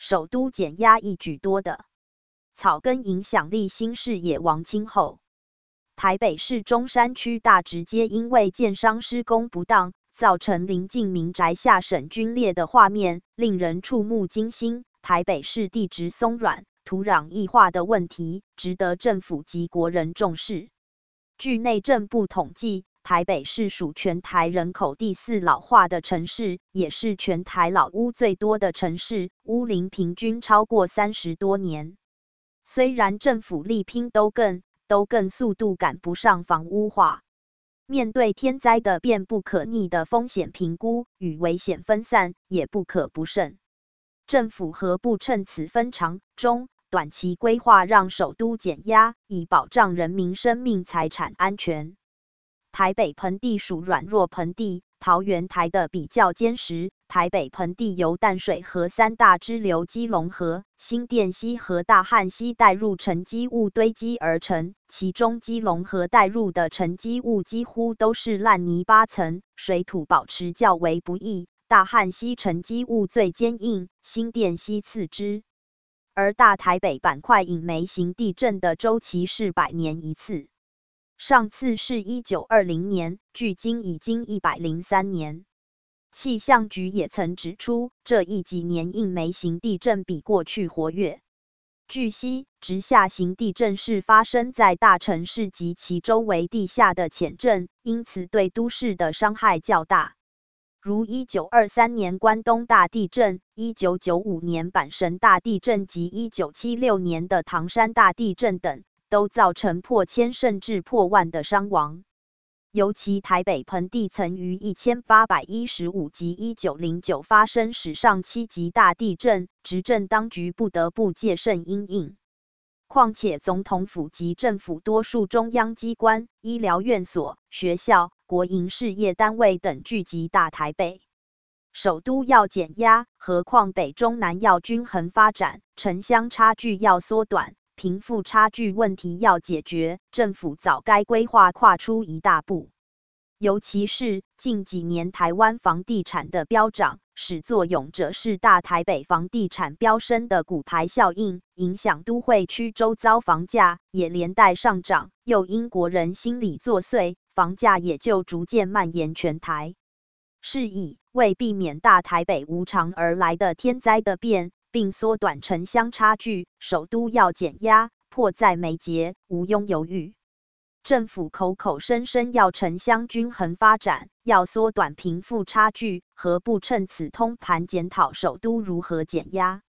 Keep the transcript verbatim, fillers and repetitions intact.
首都减压一举多得。草根影响力新市野王清后，台北市中山区大直街因为建商施工不当，造成邻近民宅下沈龟裂的画面，令人触目惊心。台北市地质松软、土壤异化的问题，值得政府及国人重视。据内政部统计，台北市属全台人口第四老化的城市，也是全台老屋最多的城市，屋龄平均超过三十多年。虽然政府力拼都更，都更速度赶不上房屋化。面对天灾的变不可逆的风险评估与危险分散，也不可不慎。政府何不趁此分长、中、短期规划，让首都减压，以保障人民生命财产安全？台北盆地属软弱盆地，桃园台的比较坚实。台北盆地由淡水河三大支流基隆河、新店溪和大汉溪带入沉积物堆积而成，其中基隆河带入的沉积物几乎都是烂泥巴层，水土保持较为不易。大汉溪沉积物最坚硬，新店溪次之。而大台北板块引煤型地震的周期是百年一次，上次是一九二零年，距今已经一百零三年。气象局也曾指出，这一几年引煤型地震比过去活跃。据悉，直下型地震是发生在大城市及其周围地下的浅震，因此对都市的伤害较大。如一九二三年关东大地震、一九九五年阪神大地震及一九七六年的唐山大地震等，都造成破千甚至破万的伤亡。尤其台北盆地曾于一千八百一十五及一九零九发生史上七级大地震，执政当局不得不戒慎因应。况且总统府及政府多数中央机关、医疗院所、学校、国营事业单位等聚集大台北。首都要减压，何况北中南要均衡发展，城乡差距要缩短，贫富差距问题要解决，政府早该规划跨出一大步。尤其是近几年台湾房地产的飙涨，始作俑者是大台北房地产飙升的骨牌效应，影响都会区周遭房价，也连带上涨，又因国人心理作祟，房价也就逐渐蔓延全台。是以为避免大台北无常而来的天灾的变，并缩短城乡差距，首都要减压，迫在眉睫，毋庸犹豫。政府口口声声要城乡均衡发展，要缩短贫富差距，何不趁此通盘检讨首都如何减压？